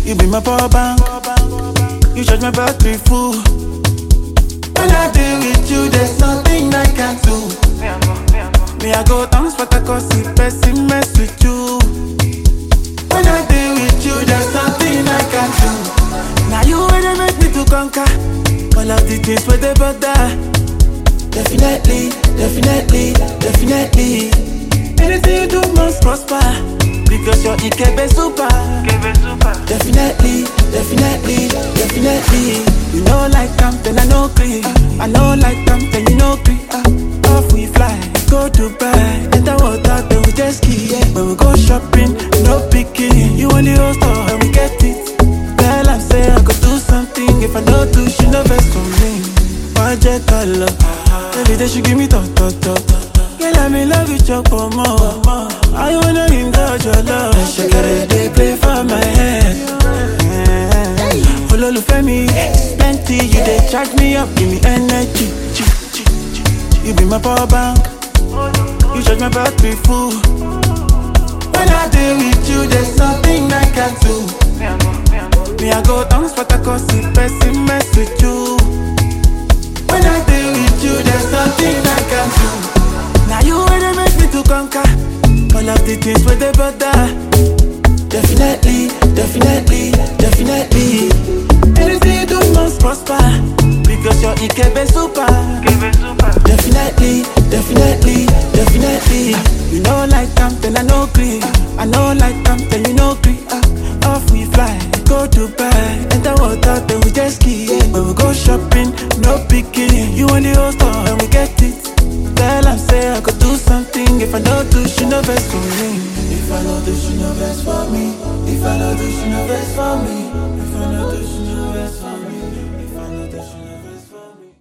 You be my power bank. You charge my battery full. When I deal with you, there's nothing I can do. Me, I go dance, but I cause the person mess with you. When I deal with you, there's nothing I can do. Now you wanna make me to conquer all of the things where they bother. Definitely, definitely, definitely. Anything you do must prosper, because you're Ikebe super. Definitely, definitely, definitely. You know like then I know green. I know like then you know green. Off we fly, go Dubai, enter water, then we jet ski. When we go shopping, no picking. You want the whole store and we get it. Girl, I say I could do something. If I don't do, she no best for me. Project color, every day she give me talk. Girl, I'm in love with your more. I wanna indulge your love. She got a day play for my head. Ololufemi, plenty, you they charge me up, give me energy. You be my power bank, you charge my battery full. When I deal with you, there's nothing I can do. Me, I go dance, but I cause the person mess with you. When I deal with you, there's nothing I can do. Now you wanna make me to conquer all of the things where they bother. Definitely, definitely, definitely. Anything you do must prosper, because you're Ikebe super. Definitely, definitely, definitely. You know like then I know green. I know like then you know green. Off we fly, go Dubai, enter water, then we jet ski. When we go shopping, no picking. You want the whole store and we get it. Girl, I say I could do something. If I don't do, she no best for me. If I don't do, she no best for me. If I don't do, she no best for me. If I don't do, she no best for me. If I don't do, she no